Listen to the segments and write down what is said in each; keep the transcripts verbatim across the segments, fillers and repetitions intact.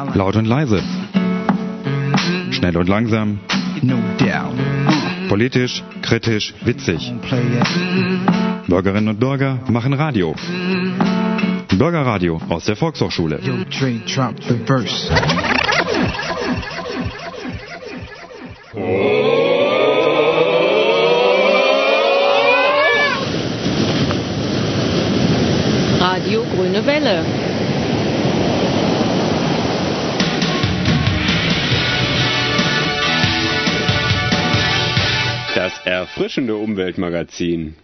Laut und leise. Schnell und langsam. Politisch, kritisch, witzig. Bürgerinnen und Bürger machen Radio. Bürgerradio aus der Volkshochschule. Radio Grüne Welle. Das erfrischende Umweltmagazin.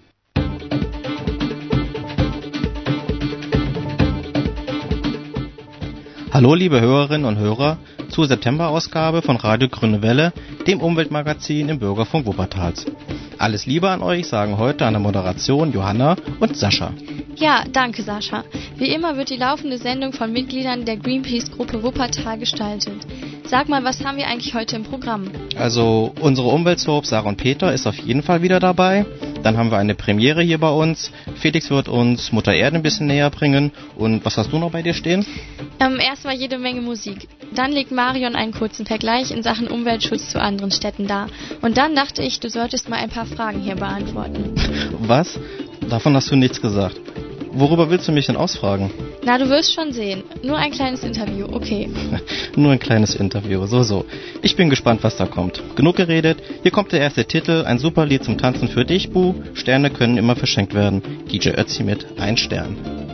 Hallo liebe Hörerinnen und Hörer zur September-Ausgabe von Radio Grüne Welle, dem Umweltmagazin im Bürgerfunk Wuppertals. Alles Liebe an euch sagen heute an der Moderation Johanna und Sascha. Ja, danke Sascha. Wie immer wird die laufende Sendung von Mitgliedern der Greenpeace-Gruppe Wuppertal gestaltet. Sag mal, was haben wir eigentlich heute im Programm? Also unsere Umweltsoap Sarah und Peter ist auf jeden Fall wieder dabei. Dann haben wir eine Premiere hier bei uns. Felix wird uns Mutter Erde ein bisschen näher bringen. Und was hast du noch bei dir stehen? Ähm, erstmal jede Menge Musik. Dann legt Marion einen kurzen Vergleich in Sachen Umweltschutz zu anderen Städten dar. Und dann dachte ich, du solltest mal ein paar Fragen hier beantworten. Was? Davon hast du nichts gesagt. Worüber willst du mich denn ausfragen? Na, du wirst schon sehen. Nur ein kleines Interview, okay. Nur ein kleines Interview, so, so. Ich bin gespannt, was da kommt. Genug geredet. Hier kommt der erste Titel, ein super Lied zum Tanzen für dich, Bu. Sterne können immer verschenkt werden. D J Ötzi mit Ein Stern.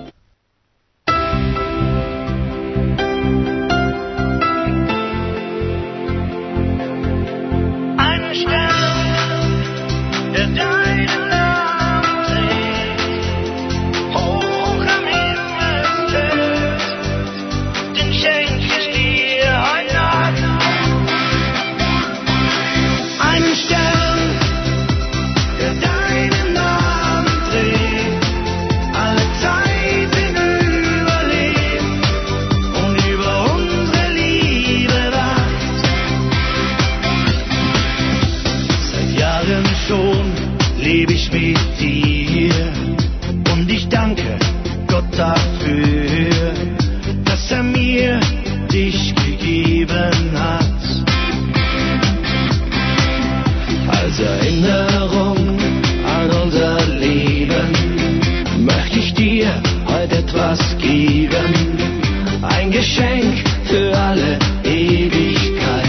Ein Stern, der deinen Namen trägt, hoch am Himmel steht, den schenk ich dir heute Nacht. Ein Stern, der deinen Namen trägt, alle Zeiten überlebt und über unsere Liebe wacht. Seit Jahren schon lebe ich mit dir und ich danke Gott dafür, dass er mir dich gegeben hat. Als Erinnerung an unser Leben möchte ich dir heute etwas geben, ein Geschenk für alle Ewigkeit.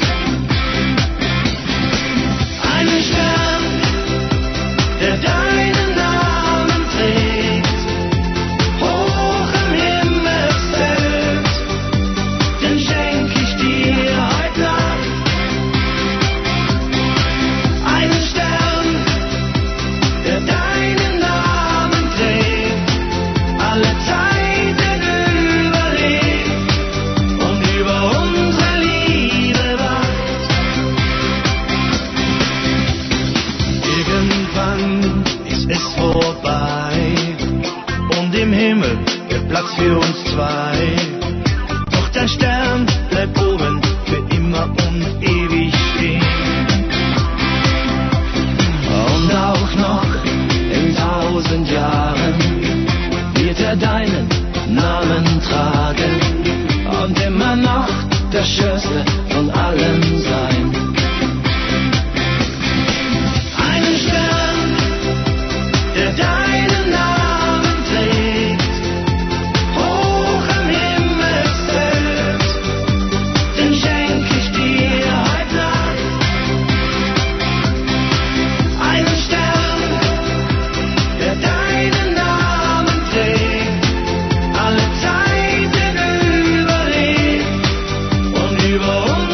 Einen Stern, der deinen Namen trägt, hoch am Himmelsfeld, den schenk ich dir heute Nacht. Einen Stern, der deinen Namen trägt, alle Zeiten überlebt und über unsere Liebe wacht. Irgendwann ist es vorbei und im Himmel wird Platz für uns zwei. Doch der Stern bleibt oben für immer und ewig stehen. Und auch noch in tausend Jahren wird er deinen Namen tragen und immer noch der schönste von allen sein. Einen Stern, der deinen Namen trägt, hoch am Himmelsfeld, den schenk ich dir heute Nacht. Einen Stern, der deinen Namen trägt, alle Zeiten überlebt und über uns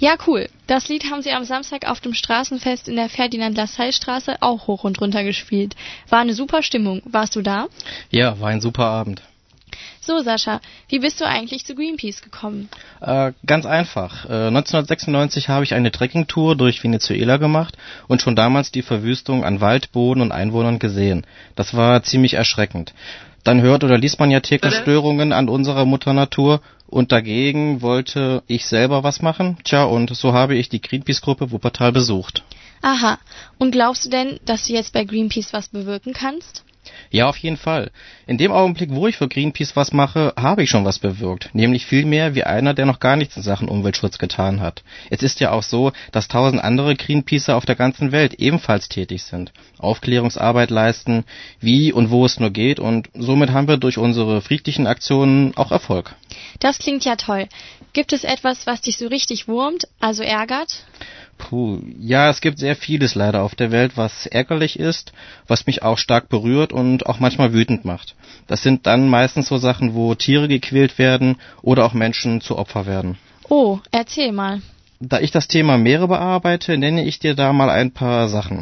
Ja, cool. Das Lied haben sie am Samstag auf dem Straßenfest in der Ferdinand-Lassalle-Straße auch hoch und runter gespielt. War eine super Stimmung. Warst du da? Ja, war ein super Abend. So, Sascha, wie bist du eigentlich zu Greenpeace gekommen? Äh, ganz einfach. Äh, neunzehnhundertsechsundneunzig habe ich eine Trekkingtour durch Venezuela gemacht und schon damals die Verwüstung an Wald, Boden und Einwohnern gesehen. Das war ziemlich erschreckend. Dann hört oder liest man ja täglich Störungen an unserer Mutter Natur und dagegen wollte ich selber was machen. Tja, und so habe ich die Greenpeace-Gruppe Wuppertal besucht. Aha, und glaubst du denn, dass du jetzt bei Greenpeace was bewirken kannst? Ja, auf jeden Fall. In dem Augenblick, wo ich für Greenpeace was mache, habe ich schon was bewirkt. Nämlich viel mehr wie einer, der noch gar nichts in Sachen Umweltschutz getan hat. Es ist ja auch so, dass tausend andere Greenpeacer auf der ganzen Welt ebenfalls tätig sind. Aufklärungsarbeit leisten, wie und wo es nur geht, und somit haben wir durch unsere friedlichen Aktionen auch Erfolg. Das klingt ja toll. Gibt es etwas, was dich so richtig wurmt, also ärgert? Puh, ja, es gibt sehr vieles leider auf der Welt, was ärgerlich ist, was mich auch stark berührt und auch manchmal wütend macht. Das sind dann meistens so Sachen, wo Tiere gequält werden oder auch Menschen zu Opfer werden. Oh, erzähl mal. Da ich das Thema Meere bearbeite, nenne ich dir da mal ein paar Sachen.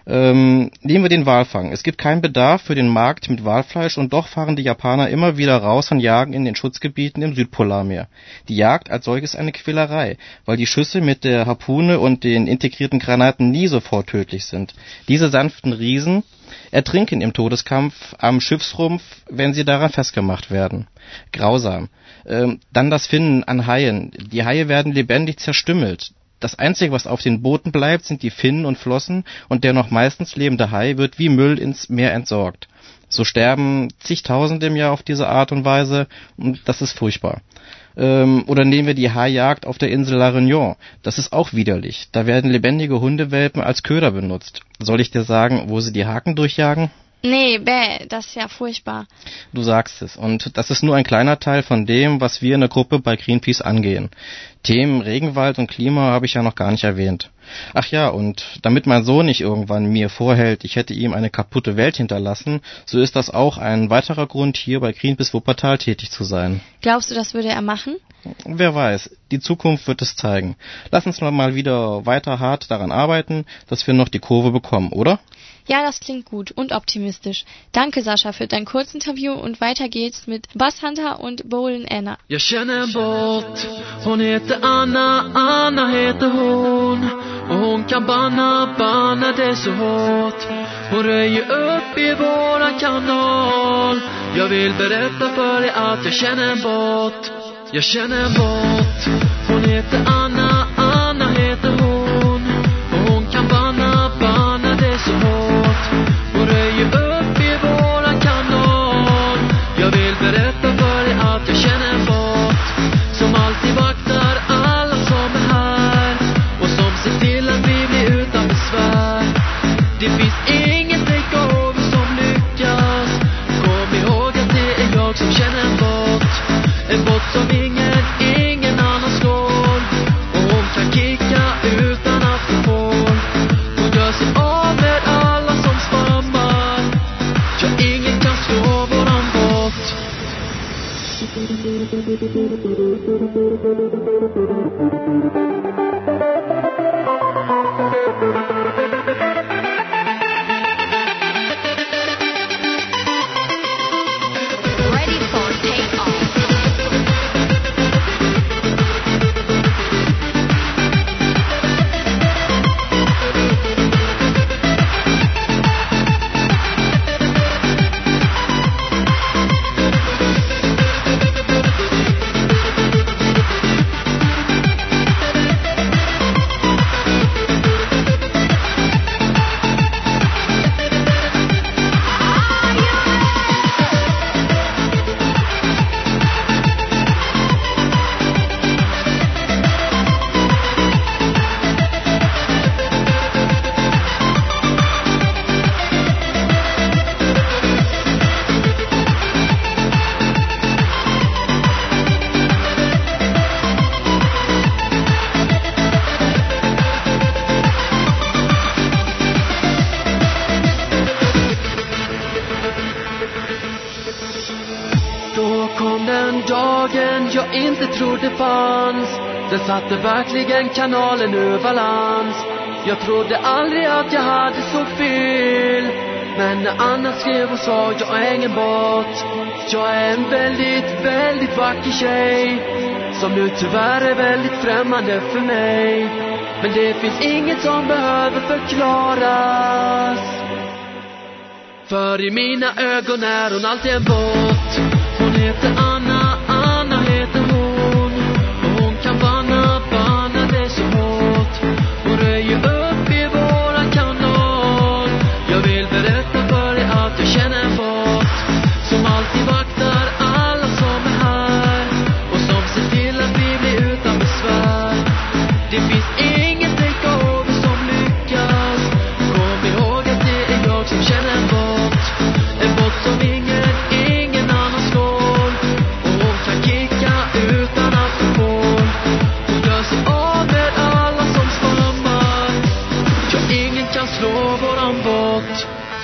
Ähm, nehmen wir den Walfang. Es gibt keinen Bedarf für den Markt mit Walfleisch und doch fahren die Japaner immer wieder raus und jagen in den Schutzgebieten im Südpolarmeer. Die Jagd als solches eine Quälerei, weil die Schüsse mit der Harpune und den integrierten Granaten nie sofort tödlich sind. Diese sanften Riesen ertrinken im Todeskampf am Schiffsrumpf, wenn sie daran festgemacht werden. Grausam. Ähm, dann das Finnen an Haien. Die Haie werden lebendig zerstümmelt. Das Einzige, was auf den Booten bleibt, sind die Finnen und Flossen, und der noch meistens lebende Hai wird wie Müll ins Meer entsorgt. So sterben zigtausende im Jahr auf diese Art und Weise, und das ist furchtbar. Ähm, oder nehmen wir die Haijagd auf der Insel La Réunion. Das ist auch widerlich. Da werden lebendige Hundewelpen als Köder benutzt. Soll ich dir sagen, wo sie die Haken durchjagen? Nee, bäh, das ist ja furchtbar. Du sagst es. Und das ist nur ein kleiner Teil von dem, was wir in der Gruppe bei Greenpeace angehen. Themen Regenwald und Klima habe ich ja noch gar nicht erwähnt. Ach ja, und damit mein Sohn nicht irgendwann mir vorhält, ich hätte ihm eine kaputte Welt hinterlassen, so ist das auch ein weiterer Grund, hier bei Greenpeace Wuppertal tätig zu sein. Glaubst du, das würde er machen? Wer weiß, die Zukunft wird es zeigen. Lass uns mal wieder weiter hart daran arbeiten, dass wir noch die Kurve bekommen, oder? Ja, das klingt gut und optimistisch. Danke, Sascha, für dein Kurzinterview, und weiter geht's mit Bass Hunter und Bolin Anna. Jag känner en båt, hon heter Anna, Anna heter hon. Och hon kan banna, banna det så hårt. Hon röjer upp i våran kanal. Jag vill berätta för dig att jag känner en båt. Jag känner en båt, hon heter Anna, Anna heter hon. Och hon kan banna, banna det så hårt. Hon röjer upp i våran kanal. Jag vill berätta för dig att jag känner en båt som alltid vaktar alla som är här och som ser till att vi blir utan besvär. Det finns inget takeover som lyckas. Kom ihåg att det är jag som känner en båt. En båt som ingen, ingen annan slår. Och hon kan kicka utan att få får. Hon gör sig av med alla som svammar. Ja, ingen kan slå våran båt. Då kom den dagen jag inte trodde fanns. Den satte verkligen kanalen ur balans. Jag trodde aldrig att jag hade så fel. Men när Anna skrev och sa jag är ingen båt. Jag är en väldigt, väldigt vacker tjej. Som nu tyvärr är väldigt främmande för mig. Men det finns inget som behöver förklaras. För i mina ögon är hon alltid en båt. Hon heter Anna, Anna heter hon. Och hon kan banna, banna det så hårt. Hon röjer upp i våran kanal. Jag vill berätta för dig att jag känner en båt som alltid vaktar alla som är här. Och som ser till att vi blir utan besvär. Det finns inget takeover som lyckas. Kom ihåg att det är jag som känner en båt. En båt som ingen, ingen annan slår. Och hon kan kicka utan att få mål. Hon gör sig av med alla som svammar. Ja, ingen kan slå våran båt.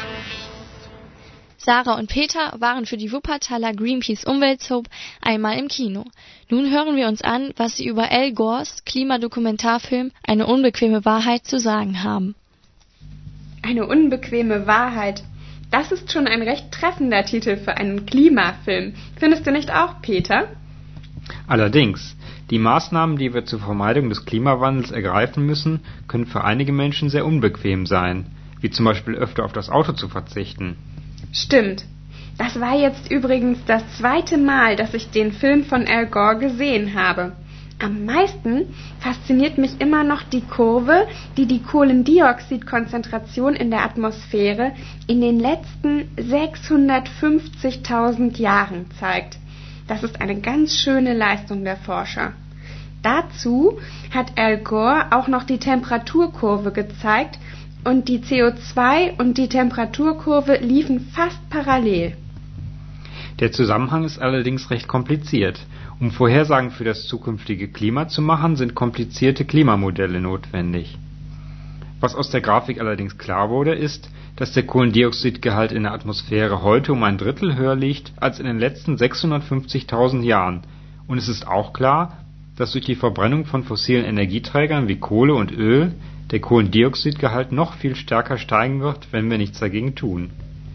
Sarah und Peter waren für die Wuppertaler Greenpeace Umweltsoap einmal im Kino. Nun hören wir uns an, was sie über Al Gores Klimadokumentarfilm Eine unbequeme Wahrheit zu sagen haben. Eine unbequeme Wahrheit. Das ist schon ein recht treffender Titel für einen Klimafilm. Findest du nicht auch, Peter? Allerdings, die Maßnahmen, die wir zur Vermeidung des Klimawandels ergreifen müssen, können für einige Menschen sehr unbequem sein, wie zum Beispiel öfter auf das Auto zu verzichten. Stimmt. Das war jetzt übrigens das zweite Mal, dass ich den Film von Al Gore gesehen habe. Am meisten fasziniert mich immer noch die Kurve, die die Kohlendioxidkonzentration in der Atmosphäre in den letzten sechshundertfünfzigtausend Jahren zeigt. Das ist eine ganz schöne Leistung der Forscher. Dazu hat Al Gore auch noch die Temperaturkurve gezeigt und die C O zwei und die Temperaturkurve liefen fast parallel. Der Zusammenhang ist allerdings recht kompliziert. Um Vorhersagen für das zukünftige Klima zu machen, sind komplizierte Klimamodelle notwendig. Was aus der Grafik allerdings klar wurde, ist, dass der Kohlendioxidgehalt in der Atmosphäre heute um ein Drittel höher liegt als in den letzten sechshundertfünfzigtausend Jahren. Und es ist auch klar, dass durch die Verbrennung von fossilen Energieträgern wie Kohle und Öl der Kohlendioxidgehalt noch viel stärker steigen wird, wenn wir nichts dagegen tun.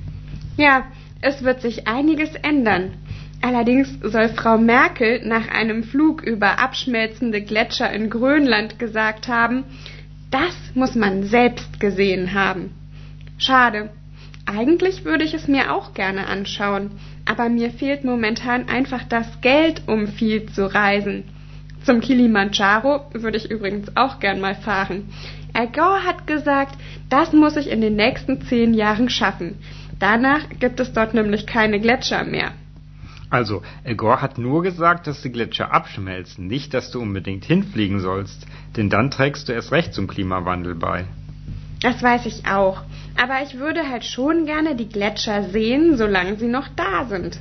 Ja, es wird sich einiges ändern. Allerdings soll Frau Merkel nach einem Flug über abschmelzende Gletscher in Grönland gesagt haben, das muss man selbst gesehen haben. Schade. Eigentlich würde ich es mir auch gerne anschauen, aber mir fehlt momentan einfach das Geld, um viel zu reisen. Zum Kilimanjaro würde ich übrigens auch gern mal fahren. Al Gore hat gesagt, das muss ich in den nächsten zehn Jahren schaffen. Danach gibt es dort nämlich keine Gletscher mehr. Also, Al Gore hat nur gesagt, dass die Gletscher abschmelzen, nicht, dass du unbedingt hinfliegen sollst, denn dann trägst du erst recht zum Klimawandel bei. Das weiß ich auch, aber ich würde halt schon gerne die Gletscher sehen, solange sie noch da sind.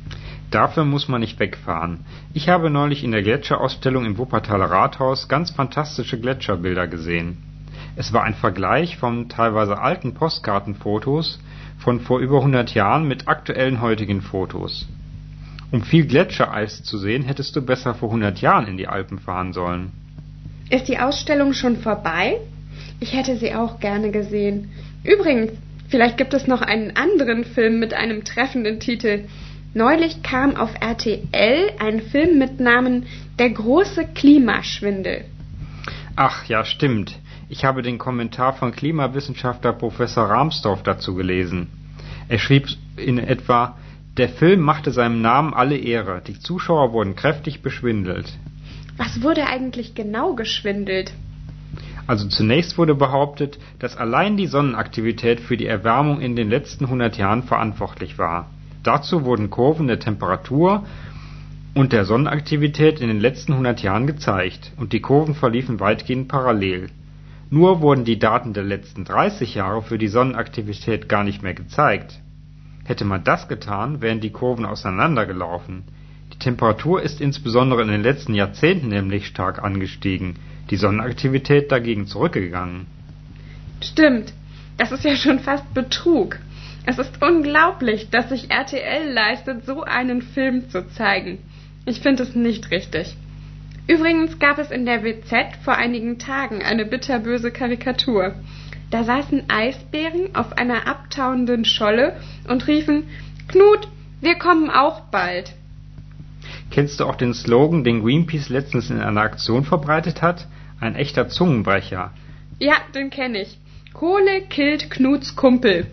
Dafür muss man nicht wegfahren. Ich habe neulich in der Gletscherausstellung im Wuppertaler Rathaus ganz fantastische Gletscherbilder gesehen. Es war ein Vergleich von teilweise alten Postkartenfotos von vor über hundert Jahren mit aktuellen heutigen Fotos. Um viel Gletschereis zu sehen, hättest du besser vor hundert Jahren in die Alpen fahren sollen. Ist die Ausstellung schon vorbei? Ich hätte sie auch gerne gesehen. Übrigens, vielleicht gibt es noch einen anderen Film mit einem treffenden Titel. Neulich kam auf R T L ein Film mit Namen Der große Klimaschwindel. Ach ja, stimmt. Ich habe den Kommentar von Klimawissenschaftler Professor Rahmstorff dazu gelesen. Er schrieb in etwa: Der Film machte seinem Namen alle Ehre. Die Zuschauer wurden kräftig beschwindelt. Was wurde eigentlich genau geschwindelt? Also zunächst wurde behauptet, dass allein die Sonnenaktivität für die Erwärmung in den letzten hundert Jahren verantwortlich war. Dazu wurden Kurven der Temperatur und der Sonnenaktivität in den letzten hundert Jahren gezeigt, und die Kurven verliefen weitgehend parallel. Nur wurden die Daten der letzten dreißig Jahre für die Sonnenaktivität gar nicht mehr gezeigt. Hätte man das getan, wären die Kurven auseinandergelaufen. Die Temperatur ist insbesondere in den letzten Jahrzehnten nämlich stark angestiegen, die Sonnenaktivität dagegen zurückgegangen. Stimmt, das ist ja schon fast Betrug. Es ist unglaublich, dass sich R T L leistet, so einen Film zu zeigen. Ich finde es nicht richtig. Übrigens gab es in der W Z vor einigen Tagen eine bitterböse Karikatur. Da saßen Eisbären auf einer abtauenden Scholle und riefen: Knut, wir kommen auch bald. Kennst du auch den Slogan, den Greenpeace letztens in einer Aktion verbreitet hat? Ein echter Zungenbrecher. Ja, den kenne ich. Kohle killt Knuts Kumpel.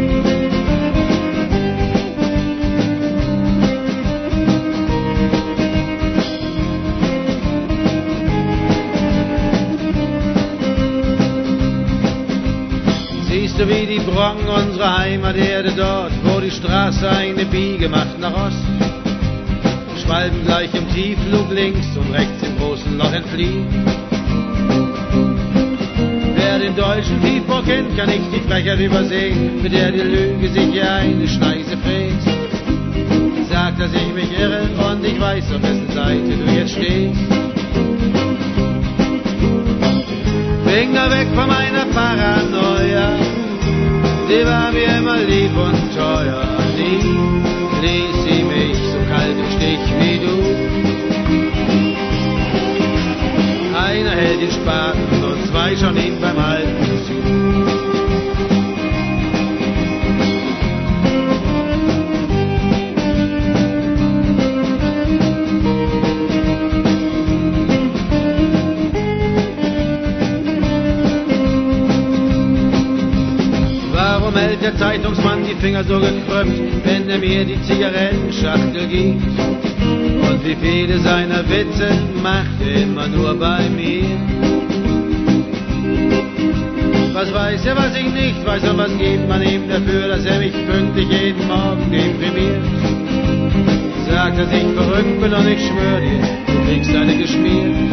Siehst du, wie die Brocken unserer Heimaterde dort, wo die Straße eine Biege macht nach Ost? Schwalben gleich im Tiefflug links und rechts im großen Loch entfliehen. Wer den deutschen Tiefbau kennt, kann nicht die Frechheit übersehen, mit der die Lüge sich hier eine Schneise fräst. Sagt, dass ich mich irre und ich weiß, auf wessen Seite du jetzt stehst. Finger weg von meiner Paranoia, sie war mir immer lieb und teuer. Nie ließ sie mich so kalt im Stich wie du. Einer hält den Spaten und zwei schauen ihm beim Halten zu. Warum hält der Zeitungsmann die Finger so gekrümmt, wenn er mir die Zigarettenschachtel gibt? Und wie viele seiner Witze macht er immer nur bei mir? Was weiß er, was ich nicht weiß, und was gibt man ihm dafür, dass er mich pünktlich jeden Morgen deprimiert? Sagt, dass ich verrückt bin und ich schwör dir, du kriegst eine geschmiert.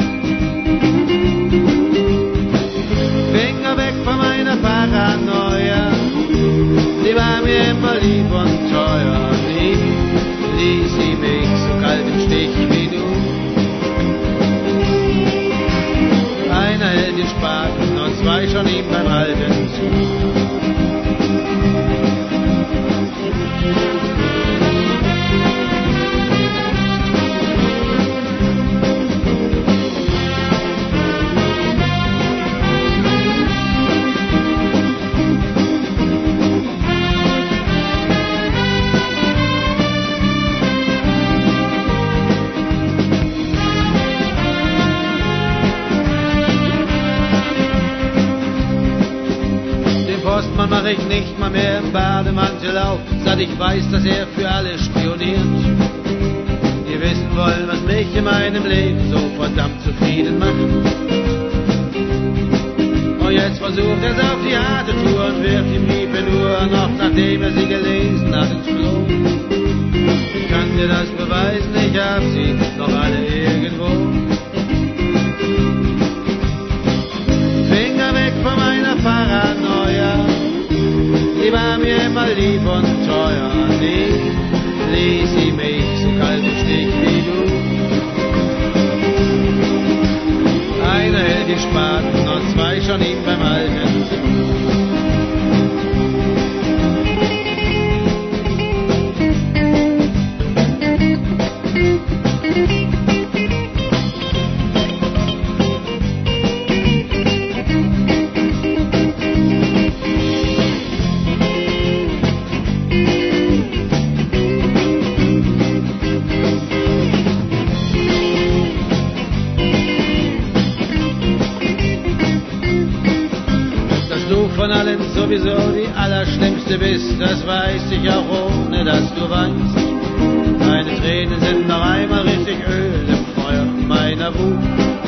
Finger weg von meiner Paranoia, sie war mir immer lieb und teuer. Nie ließ sie mich so kalt im Stich wie du. Einer hält den Spaten und zwei schauen ihm beim Halten zu. Mach ich nicht mal mehr im Bademantel auf, seit ich weiß, dass er für alle spioniert. Die wissen wollen, was mich in meinem Leben so verdammt zufrieden macht. Und jetzt versucht er's auf die harte Tour und wirft die Briefe nur noch, nachdem er sie gelesen hat, ins Klo. Ich kann dir das beweisen, ich hab sie noch alle irgendwo. Finger weg von meiner Paranoia, sie war mir immer lieb und teuer. Nie ließ sie mich so kalt im Stich wie du. Einer hält den Spaten und zwei schauen ihm beim Halten zu. Von allen sowieso die Allerschlimmste bist, das weiß ich auch ohne, dass du weinst. Deine Tränen sind noch einmal richtig Öl im Feuer meiner Wut.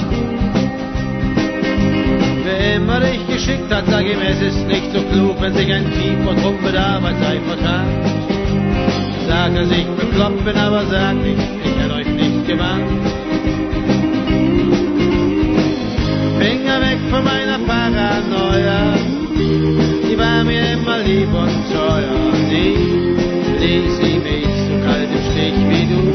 Wer immer dich geschickt hat, sag ihm, es ist nicht so klug, wenn sich ein Team und Trupp mit Arbeitszeit vertagt. Sag, dass ich bekloppt bin, aber sag nicht, ich hätte euch nicht gewarnt. Finger weg von meiner Paranoia, die war mir immer lieb und teuer. Nie ließ sie mich so kalt im Stich wie du.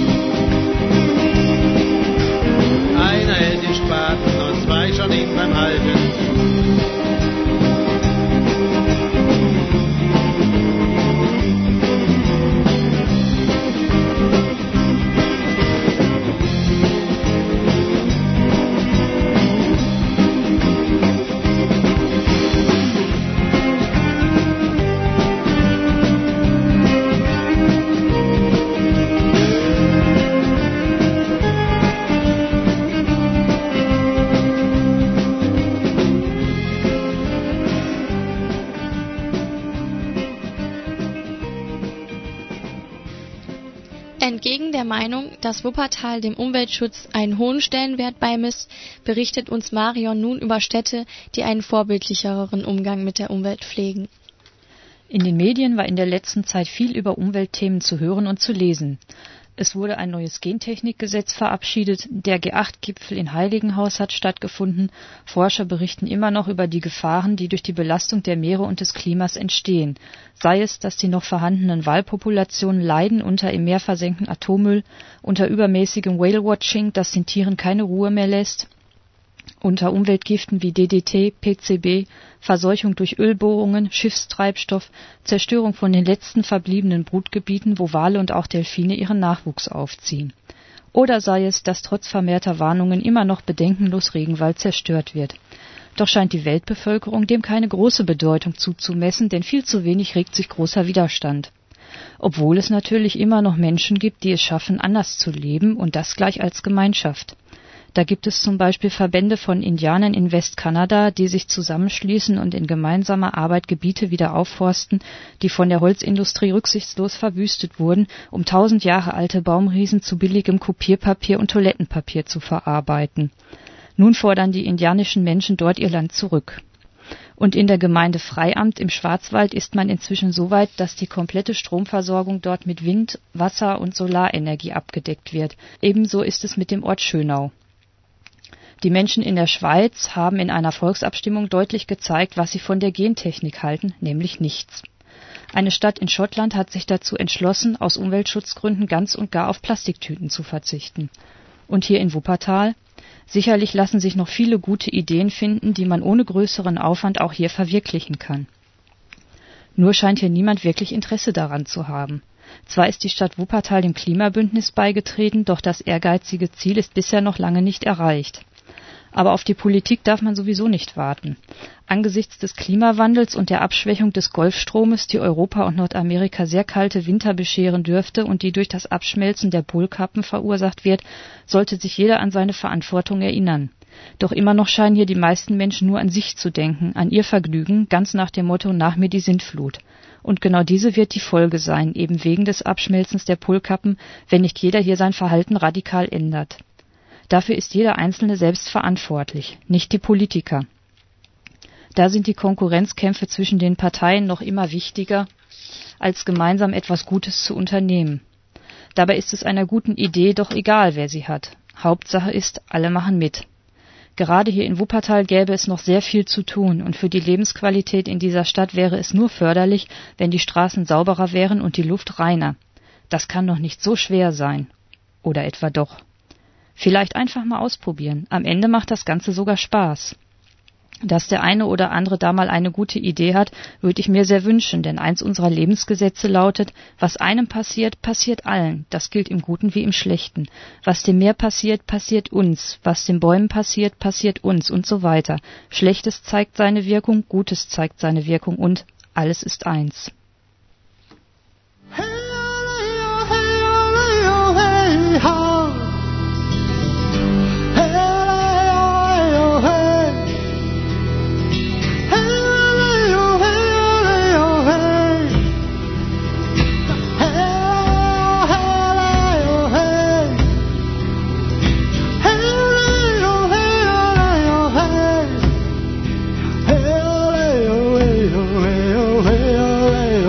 Einer hält den Spaten und zwei schauen ihm beim Halten zu. Entgegen der Meinung, dass Wuppertal dem Umweltschutz einen hohen Stellenwert beimisst, berichtet uns Marion nun über Städte, die einen vorbildlicheren Umgang mit der Umwelt pflegen. In den Medien war in der letzten Zeit viel über Umweltthemen zu hören und zu lesen. Es wurde ein neues Gentechnikgesetz verabschiedet, der G acht Gipfel in Heiligenhaus hat stattgefunden, Forscher berichten immer noch über die Gefahren, die durch die Belastung der Meere und des Klimas entstehen, sei es, dass die noch vorhandenen Walpopulationen leiden unter im Meer versenkten Atommüll, unter übermäßigem Whale-Watching, das den Tieren keine Ruhe mehr lässt, unter Umweltgiften wie D D T, P C B, Verseuchung durch Ölbohrungen, Schiffstreibstoff, Zerstörung von den letzten verbliebenen Brutgebieten, wo Wale und auch Delfine ihren Nachwuchs aufziehen. Oder sei es, dass trotz vermehrter Warnungen immer noch bedenkenlos Regenwald zerstört wird. Doch scheint die Weltbevölkerung dem keine große Bedeutung zuzumessen, denn viel zu wenig regt sich großer Widerstand. Obwohl es natürlich immer noch Menschen gibt, die es schaffen, anders zu leben und das gleich als Gemeinschaft. Da gibt es zum Beispiel Verbände von Indianern in Westkanada, die sich zusammenschließen und in gemeinsamer Arbeit Gebiete wieder aufforsten, die von der Holzindustrie rücksichtslos verwüstet wurden, um tausend Jahre alte Baumriesen zu billigem Kopierpapier und Toilettenpapier zu verarbeiten. Nun fordern die indianischen Menschen dort ihr Land zurück. Und in der Gemeinde Freiamt im Schwarzwald ist man inzwischen so weit, dass die komplette Stromversorgung dort mit Wind-, Wasser- und Solarenergie abgedeckt wird. Ebenso ist es mit dem Ort Schönau. Die Menschen in der Schweiz haben in einer Volksabstimmung deutlich gezeigt, was sie von der Gentechnik halten, nämlich nichts. Eine Stadt in Schottland hat sich dazu entschlossen, aus Umweltschutzgründen ganz und gar auf Plastiktüten zu verzichten. Und hier in Wuppertal? Sicherlich lassen sich noch viele gute Ideen finden, die man ohne größeren Aufwand auch hier verwirklichen kann. Nur scheint hier niemand wirklich Interesse daran zu haben. Zwar ist die Stadt Wuppertal dem Klimabündnis beigetreten, doch das ehrgeizige Ziel ist bisher noch lange nicht erreicht. Aber auf die Politik darf man sowieso nicht warten. Angesichts des Klimawandels und der Abschwächung des Golfstromes, die Europa und Nordamerika sehr kalte Winter bescheren dürfte und die durch das Abschmelzen der Polkappen verursacht wird, sollte sich jeder an seine Verantwortung erinnern. Doch immer noch scheinen hier die meisten Menschen nur an sich zu denken, an ihr Vergnügen, ganz nach dem Motto „Nach mir die Sintflut“. Und genau diese wird die Folge sein, eben wegen des Abschmelzens der Polkappen, wenn nicht jeder hier sein Verhalten radikal ändert. Dafür ist jeder Einzelne selbst verantwortlich, nicht die Politiker. Da sind die Konkurrenzkämpfe zwischen den Parteien noch immer wichtiger, als gemeinsam etwas Gutes zu unternehmen. Dabei ist es einer guten Idee doch egal, wer sie hat. Hauptsache ist, alle machen mit. Gerade hier in Wuppertal gäbe es noch sehr viel zu tun und für die Lebensqualität in dieser Stadt wäre es nur förderlich, wenn die Straßen sauberer wären und die Luft reiner. Das kann doch nicht so schwer sein. Oder etwa doch? Vielleicht einfach mal ausprobieren. Am Ende macht das Ganze sogar Spaß. Dass der eine oder andere da mal eine gute Idee hat, würde ich mir sehr wünschen, denn eins unserer Lebensgesetze lautet, was einem passiert, passiert allen. Das gilt im Guten wie im Schlechten. Was dem Meer passiert, passiert uns. Was den Bäumen passiert, passiert uns und so weiter. Schlechtes zeigt seine Wirkung, Gutes zeigt seine Wirkung und alles ist eins. Hey,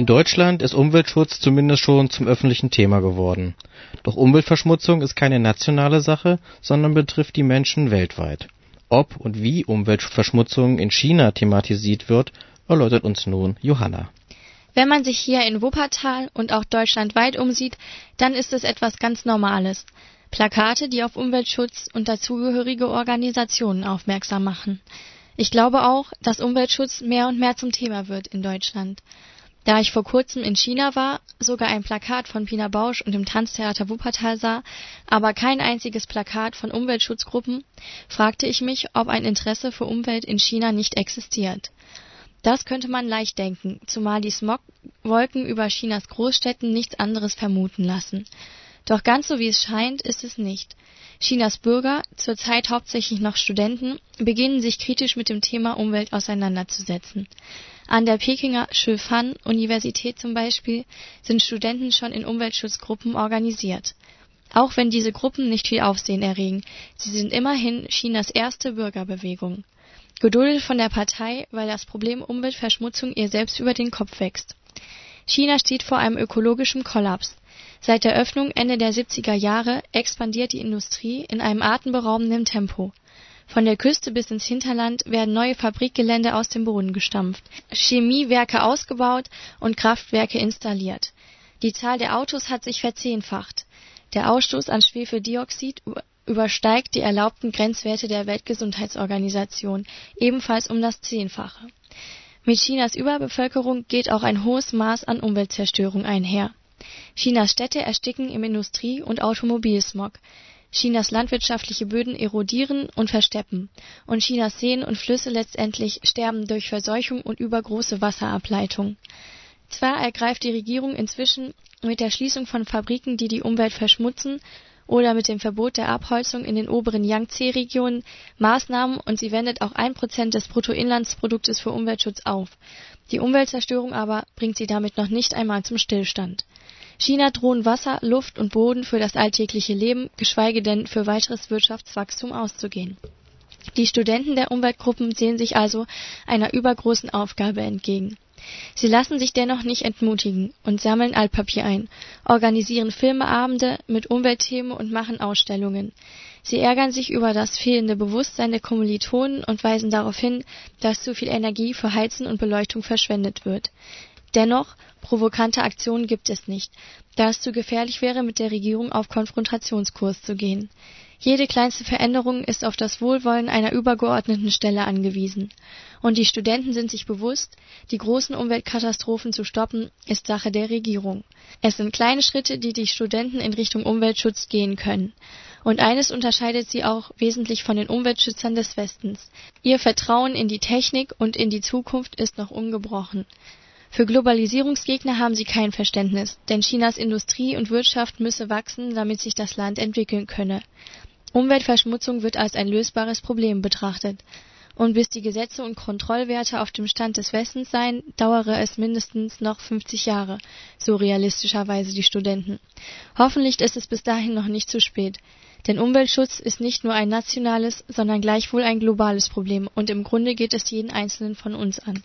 In Deutschland ist Umweltschutz zumindest schon zum öffentlichen Thema geworden. Doch Umweltverschmutzung ist keine nationale Sache, sondern betrifft die Menschen weltweit. Ob und wie Umweltverschmutzung in China thematisiert wird, erläutert uns nun Johanna. Wenn man sich hier in Wuppertal und auch deutschlandweit umsieht, dann ist es etwas ganz Normales. Plakate, die auf Umweltschutz und dazugehörige Organisationen aufmerksam machen. Ich glaube auch, dass Umweltschutz mehr und mehr zum Thema wird in Deutschland. Da ich vor kurzem in China war, sogar ein Plakat von Pina Bausch und dem Tanztheater Wuppertal sah, aber kein einziges Plakat von Umweltschutzgruppen, fragte ich mich, ob ein Interesse für Umwelt in China nicht existiert. Das könnte man leicht denken, zumal die Smogwolken über Chinas Großstädten nichts anderes vermuten lassen. Doch ganz so wie es scheint, ist es nicht. Chinas Bürger, zurzeit hauptsächlich noch Studenten, beginnen sich kritisch mit dem Thema Umwelt auseinanderzusetzen. An der Pekinger Shifan-Universität zum Beispiel sind Studenten schon in Umweltschutzgruppen organisiert. Auch wenn diese Gruppen nicht viel Aufsehen erregen, sie sind immerhin Chinas erste Bürgerbewegung. Geduldet von der Partei, weil das Problem Umweltverschmutzung ihr selbst über den Kopf wächst. China steht vor einem ökologischen Kollaps. Seit der Öffnung Ende der siebziger Jahre expandiert die Industrie in einem atemberaubenden Tempo. Von der Küste bis ins Hinterland werden neue Fabrikgelände aus dem Boden gestampft, Chemiewerke ausgebaut und Kraftwerke installiert. Die Zahl der Autos hat sich verzehnfacht. Der Ausstoß an Schwefeldioxid übersteigt die erlaubten Grenzwerte der Weltgesundheitsorganisation, ebenfalls um das Zehnfache. Mit Chinas Überbevölkerung geht auch ein hohes Maß an Umweltzerstörung einher. Chinas Städte ersticken im Industrie- und Automobilsmog. Chinas landwirtschaftliche Böden erodieren und versteppen. Und Chinas Seen und Flüsse letztendlich sterben durch Verseuchung und übergroße Wasserableitung. Zwar ergreift die Regierung inzwischen mit der Schließung von Fabriken, die die Umwelt verschmutzen, oder mit dem Verbot der Abholzung in den oberen Yangtze-Regionen Maßnahmen und sie wendet auch ein Prozent des Bruttoinlandsproduktes für Umweltschutz auf. Die Umweltzerstörung aber bringt sie damit noch nicht einmal zum Stillstand. China drohen Wasser, Luft und Boden für das alltägliche Leben, geschweige denn für weiteres Wirtschaftswachstum auszugehen. Die Studenten der Umweltgruppen sehen sich also einer übergroßen Aufgabe entgegen. Sie lassen sich dennoch nicht entmutigen und sammeln Altpapier ein, organisieren Filmeabende mit Umweltthemen und machen Ausstellungen. Sie ärgern sich über das fehlende Bewusstsein der Kommilitonen und weisen darauf hin, dass zu viel Energie für Heizen und Beleuchtung verschwendet wird. Dennoch, provokante Aktionen gibt es nicht, da es zu gefährlich wäre, mit der Regierung auf Konfrontationskurs zu gehen. Jede kleinste Veränderung ist auf das Wohlwollen einer übergeordneten Stelle angewiesen. Und die Studenten sind sich bewusst, die großen Umweltkatastrophen zu stoppen, ist Sache der Regierung. Es sind kleine Schritte, die die Studenten in Richtung Umweltschutz gehen können. Und eines unterscheidet sie auch wesentlich von den Umweltschützern des Westens. Ihr Vertrauen in die Technik und in die Zukunft ist noch ungebrochen. Für Globalisierungsgegner haben sie kein Verständnis, denn Chinas Industrie und Wirtschaft müsse wachsen, damit sich das Land entwickeln könne. Umweltverschmutzung wird als ein lösbares Problem betrachtet. Und bis die Gesetze und Kontrollwerte auf dem Stand des Westens seien, dauere es mindestens noch fünfzig Jahre, so realistischerweise die Studenten. Hoffentlich ist es bis dahin noch nicht zu spät. Denn Umweltschutz ist nicht nur ein nationales, sondern gleichwohl ein globales Problem und im Grunde geht es jeden Einzelnen von uns an.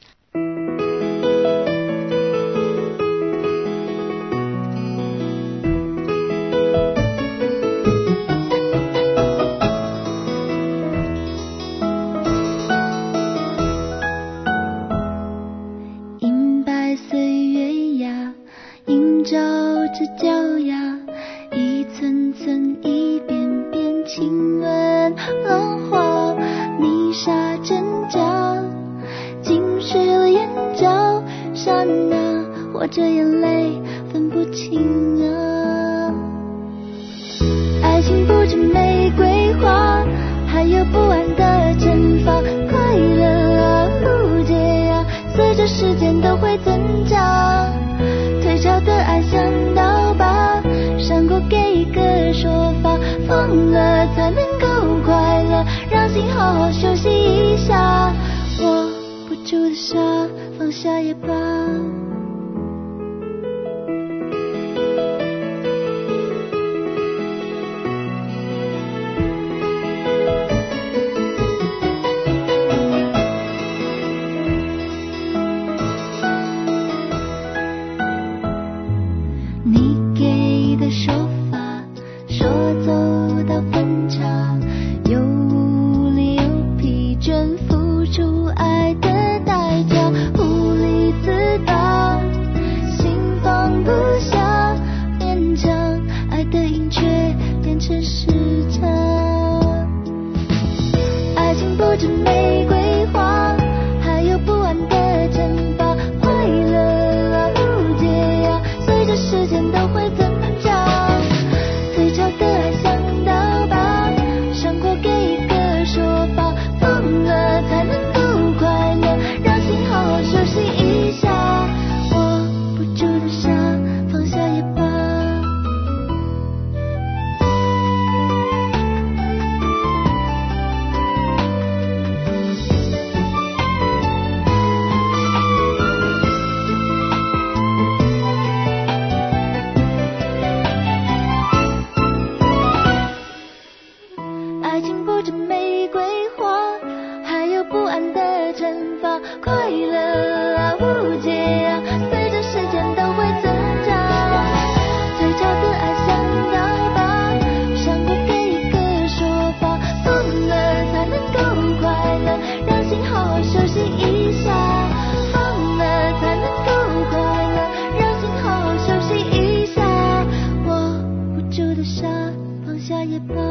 的沙，放下也罢。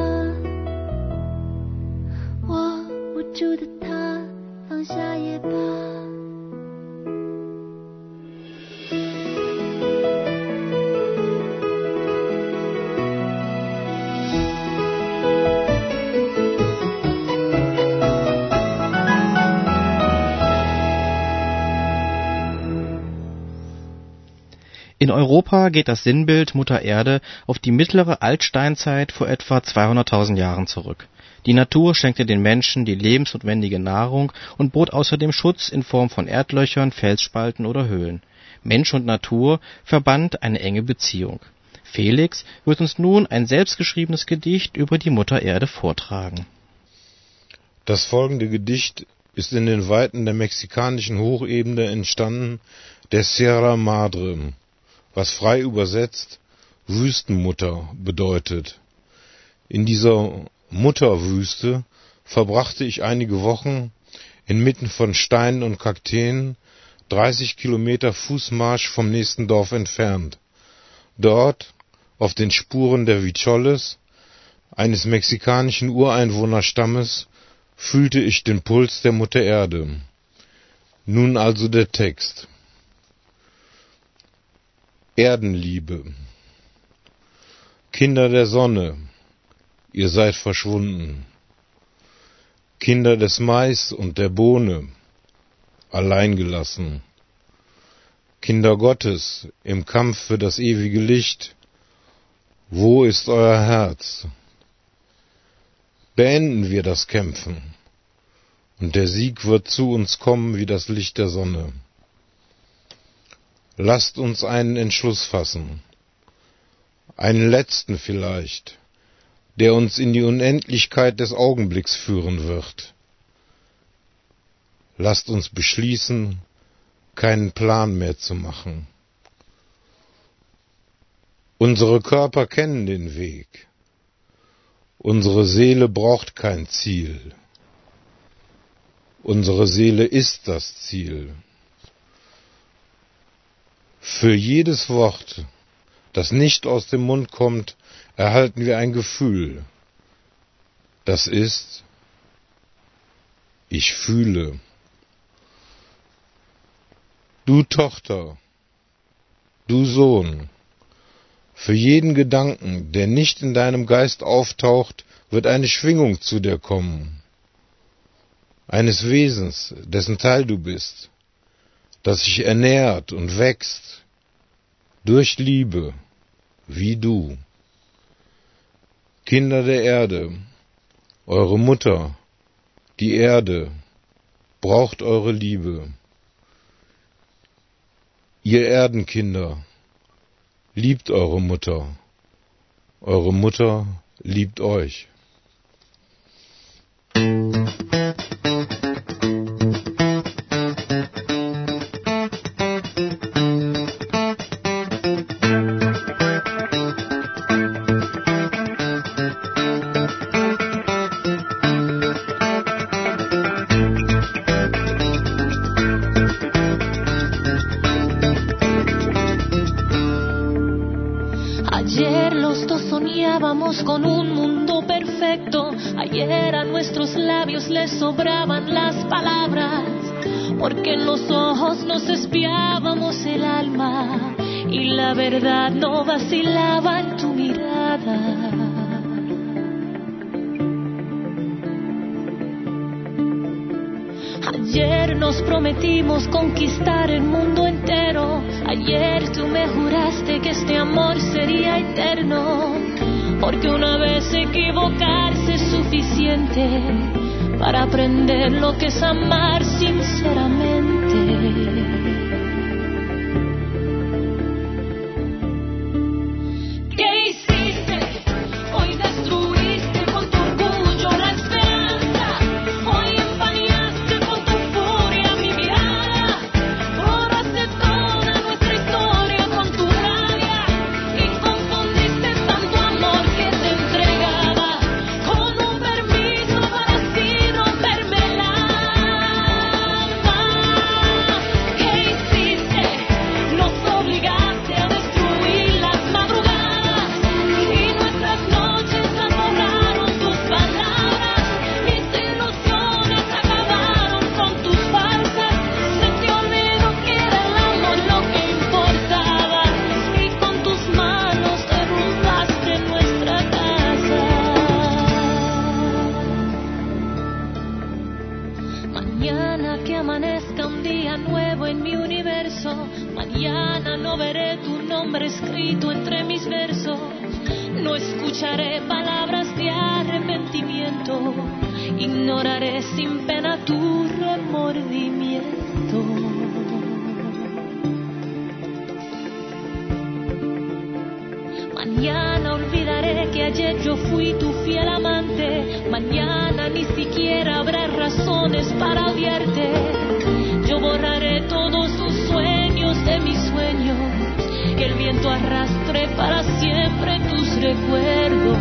我无助的他，放下也罢。 In Europa geht das Sinnbild Mutter Erde auf die mittlere Altsteinzeit vor etwa zweihunderttausend Jahren zurück. Die Natur schenkte den Menschen die lebensnotwendige Nahrung und bot außerdem Schutz in Form von Erdlöchern, Felsspalten oder Höhlen. Mensch und Natur verband eine enge Beziehung. Felix wird uns nun ein selbstgeschriebenes Gedicht über die Mutter Erde vortragen. Das folgende Gedicht ist in den Weiten der mexikanischen Hochebene entstanden, der Sierra Madre, was frei übersetzt Wüstenmutter bedeutet. In dieser Mutterwüste verbrachte ich einige Wochen inmitten von Steinen und Kakteen, dreißig Kilometer Fußmarsch vom nächsten Dorf entfernt. Dort, auf den Spuren der Huicholes, eines mexikanischen Ureinwohnerstammes, fühlte ich den Puls der Mutter Erde. Nun also der Text. Erdenliebe. Kinder der Sonne, ihr seid verschwunden. Kinder des Mais und der Bohne, alleingelassen. Kinder Gottes im Kampf für das ewige Licht, wo ist euer Herz? Beenden wir das Kämpfen, und der Sieg wird zu uns kommen wie das Licht der Sonne. Lasst uns einen Entschluss fassen, einen letzten vielleicht, der uns in die Unendlichkeit des Augenblicks führen wird. Lasst uns beschließen, keinen Plan mehr zu machen. Unsere Körper kennen den Weg. Unsere Seele braucht kein Ziel. Unsere Seele ist das Ziel. Für jedes Wort, das nicht aus dem Mund kommt, erhalten wir ein Gefühl. Das ist, ich fühle. Du Tochter, du Sohn, für jeden Gedanken, der nicht in deinem Geist auftaucht, wird eine Schwingung zu dir kommen. Eines Wesens, dessen Teil du bist, das sich ernährt und wächst, durch Liebe, wie du. Kinder der Erde, eure Mutter, die Erde, braucht eure Liebe. Ihr Erdenkinder, liebt eure Mutter, eure Mutter liebt euch. Ayer los dos soñábamos con un mundo perfecto. Ayer a nuestros labios les sobraban las palabras, porque en los ojos nos espiábamos el alma y la verdad no vacilaba en tu mirada. Ayer nos prometimos conquistar el mundo entero. Ayer tú me juraste que este amor sería eterno, porque una vez equivocarse es suficiente para aprender lo que es amar sinceramente. escucharé palabras de arrepentimiento, ignoraré sin pena tu remordimiento. Mañana olvidaré que ayer yo fui tu fiel amante, mañana ni siquiera habrá razones para odiarte. Yo borraré todos tus sueños de mis sueños, que el viento arrastre para siempre tus recuerdos.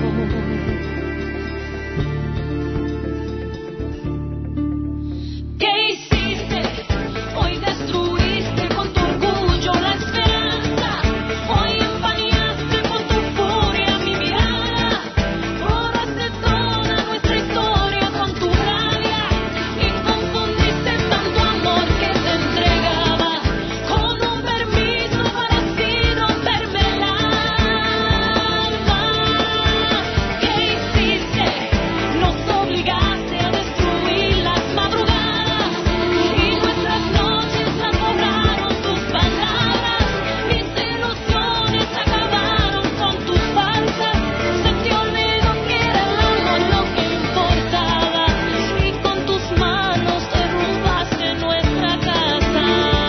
¿Qué hiciste? Hoy destruiste con tu orgullo la esperanza. Hoy empañaste con tu furia mi mirada. Borraste toda nuestra historia con tu rabia y confundiste tanto amor que te entregaba con un permiso para así romperme el alma. ¿Qué hiciste? Nos obligaste a destruir las madrugadas y nuestras noches las borraron tus palabras. Mis ilusiones acabaron con tus falsas. Se te olvidó que era el amor lo que importaba y con tus manos derrumbaste nuestra casa.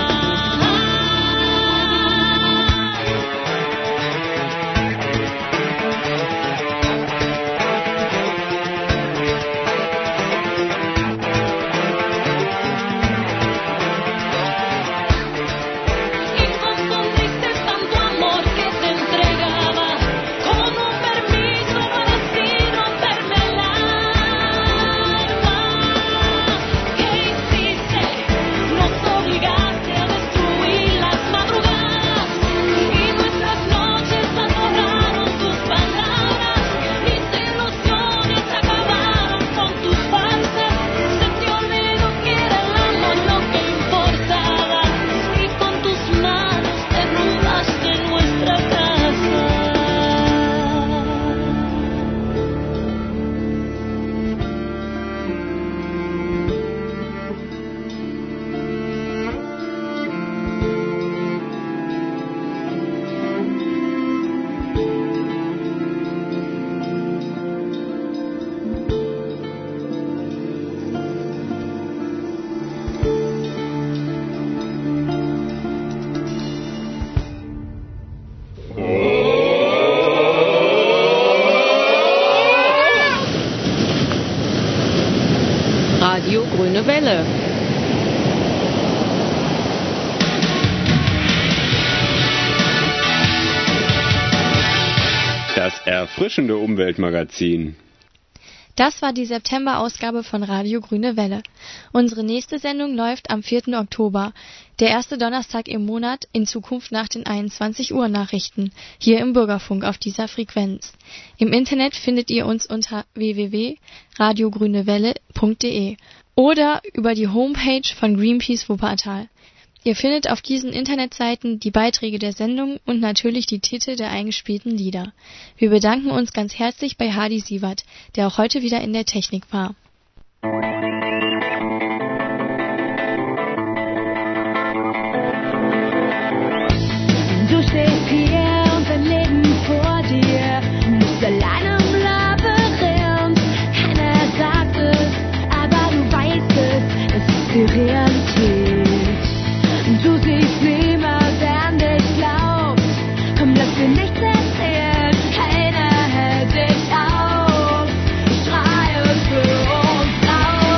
Y confundiste tanto amor que te entregaba con un permiso para así romperme el alma. ¿Qué hiciste? Nos obligaste a destruir las madrugadas y nuestras noches las borraron tus palabras. Mis ilusiones acabaron con tus falsas. Se te olvidó que era el amor lo que importaba y con tus manos derrumbaste nuestra casa. Radio Grüne Welle. Das erfrischende Umweltmagazin. Das war die September-Ausgabe von Radio Grüne Welle. Unsere nächste Sendung läuft am vierten Oktober, der erste Donnerstag im Monat, in Zukunft nach den einundzwanzig Uhr Nachrichten, hier im Bürgerfunk auf dieser Frequenz. Im Internet findet ihr uns unter w w w punkt radio grüne welle punkt d e oder über die Homepage von Greenpeace Wuppertal. Ihr findet auf diesen Internetseiten die Beiträge der Sendung und natürlich die Titel der eingespielten Lieder. Wir bedanken uns ganz herzlich bei Hadi Sievert, der auch heute wieder in der Technik war. Du stehst hier und dein Leben vor dir, bist alleine im Labyrinth. Keiner sagt es, aber du weißt es, es ist die Realität. Du siehst niemand, der an dich glaubt. Komm, lass dir nichts erzählen, keiner hält dich auf. Schreie für uns auf.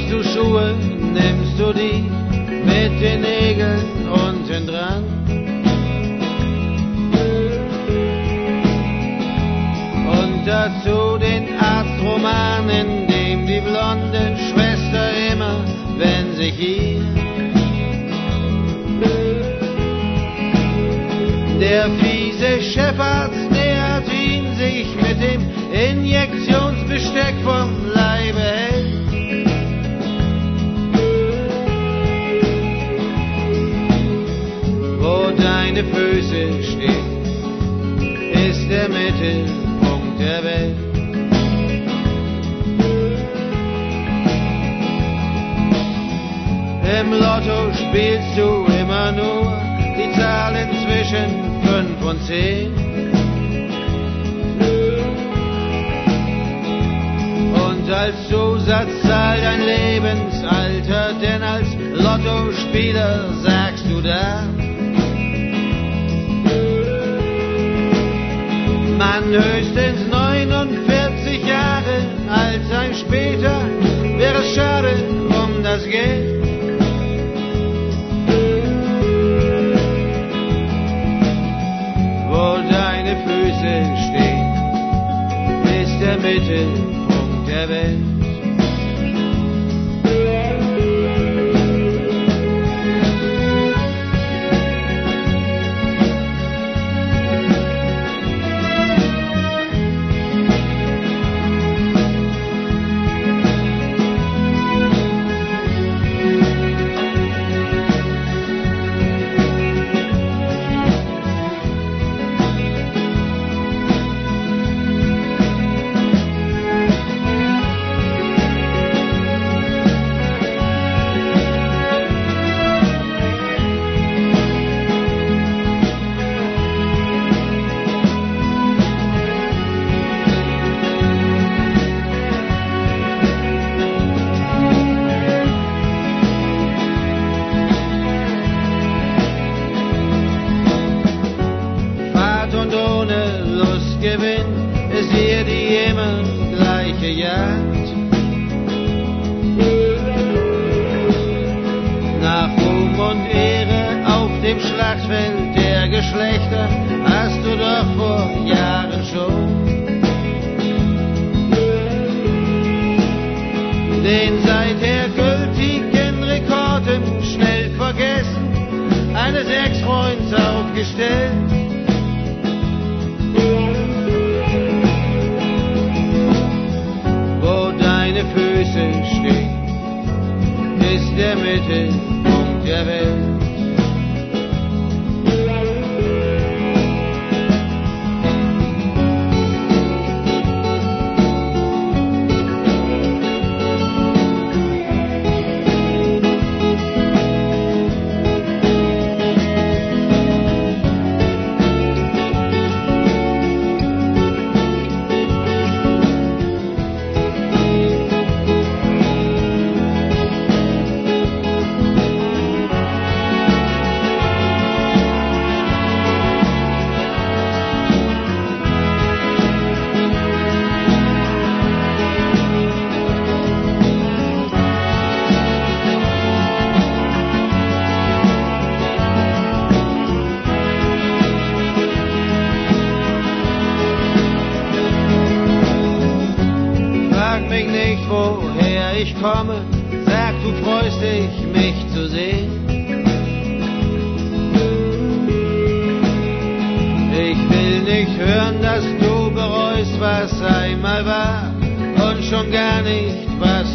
Brauchst du Schuhe, nimmst du die mit den Nägeln unten dran. Und dazu den Arztroman, in dem die blonde Schwester immer, wenn sich ihr der fiese Chefarzt nähert, ihn sich mit dem Injektionsbesteck vom Leibe hält. Wo deine Füße stehen, ist der Mittelpunkt der Welt. Im Lotto spielst du immer nur die Zahlen zwischen fünf und zehn. Und als Zusatzzahl dein Lebensalter, denn als Lottospieler sagst du da, man höchstens neunundvierzig Jahre alt sein später, wäre es schade um das Geld. Wo deine Füße stehen, ist der Mittelpunkt der Welt. Was einmal war und schon gar nicht, was